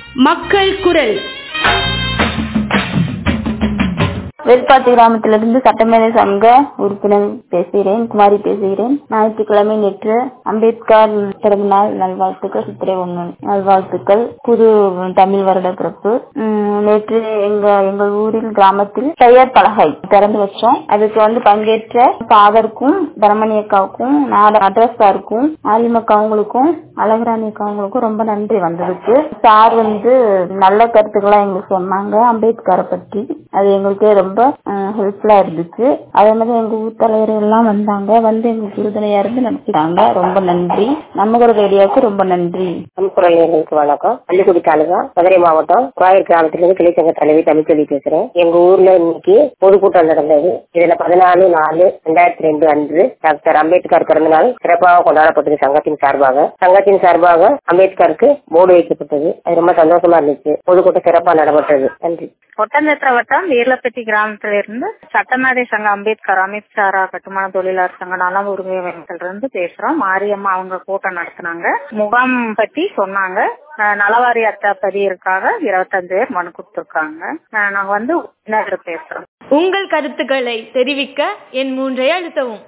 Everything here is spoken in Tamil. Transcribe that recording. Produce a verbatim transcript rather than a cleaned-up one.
மக்கள் குரல். வேல்பாட்டி கிராமத்திலிருந்து சட்டமேதை சங்க உறுப்பினர் பேசுகிறேன், குமாரி பேசுகிறேன். ஞாயிற்றுக்கிழமை நேற்று அம்பேத்கர் பிறந்த நாள் நல்வாழ்த்துக்கள், சித்திரை ஒன்று நல்வாழ்த்துக்கள், புது தமிழ் வருட பிறப்பு. நேற்று எங்க எங்கள் ஊரில் கிராமத்தில் பெயர் பலகை திறந்து வச்சோம். அதுக்கு வந்து பங்கேற்ற ஃபாதருக்கும், தனமணி அக்காவுக்கும், அட்ரஸ் சாருக்கும், ஆலிமக்காவங்களுக்கும், அழகுராணி அக்காவங்களுக்கும் ரொம்ப நன்றி வந்ததுக்கு. சார் வந்து நல்ல கருத்துக்களா எங்களுக்கு சொன்னாங்க அம்பேத்கரை பற்றி. அது எங்களுக்கு ரொம்ப ஹெல்ப்ஃபுல்லா இருந்துச்சு. அதே மாதிரி எங்க ஊர் தலைவர் எல்லாம் வந்தாங்க, வந்து எங்களுக்கு உறுதுணையா இருந்து நடத்திட்டாங்க. ரொம்ப நன்றி. நம்ம குரல் ரேடியோவுக்கு ரொம்ப நன்றி. நம்ம குரல் நேயர்களுக்கு வணக்கம். பள்ளிக்குடி தாலுகா மதுரை மாவட்டம் குராயூர் கிராமத்திலிருந்து கிளைச்சங்க தலைவி தமிழ்ச்செல்வி பேசுறேன். எங்க ஊர்ல இன்னைக்கு பொதுக்கூட்டம் நடந்தது. இதுல பதினாலு நாலு ரெண்டாயிரத்தி ரெண்டு அன்று டாக்டர் அம்பேத்கர் பிறந்த நாள் சிறப்பாக கொண்டாடப்பட்டது. சங்கத்தின் சார்பாக சங்கத்தின் சார்பாக அம்பேத்கருக்கு போர்டு வைக்கப்பட்டது. அது ரொம்ப சந்தோஷமா இருந்துச்சு. பொதுக்கூட்டம் சிறப்பாக நடைபெற்றது. நன்றி. ஒட்டஞ்சத்திர வட்டம் வீரலப்பட்டி கிராமத்திலிருந்து சட்டமேதை சங்க அம்பேத்கர் அமித்சாரா கட்டுமான தொழிலாளர் சங்க நல உரிமை மையத்தில இருந்து பேசுறோம். மாரியம்மா அவங்க கூட்டம் நடத்தினாங்க, முகாம் பத்தி சொன்னாங்க. நலவாரி அட்டை பதிவிற்காக இருபத்தஞ்சு பேர் மனு கொடுத்திருக்காங்க. நாங்க வந்து பேசுறோம். உங்கள் கருத்துக்களை தெரிவிக்க என் மூன்றை அழுத்தவும்.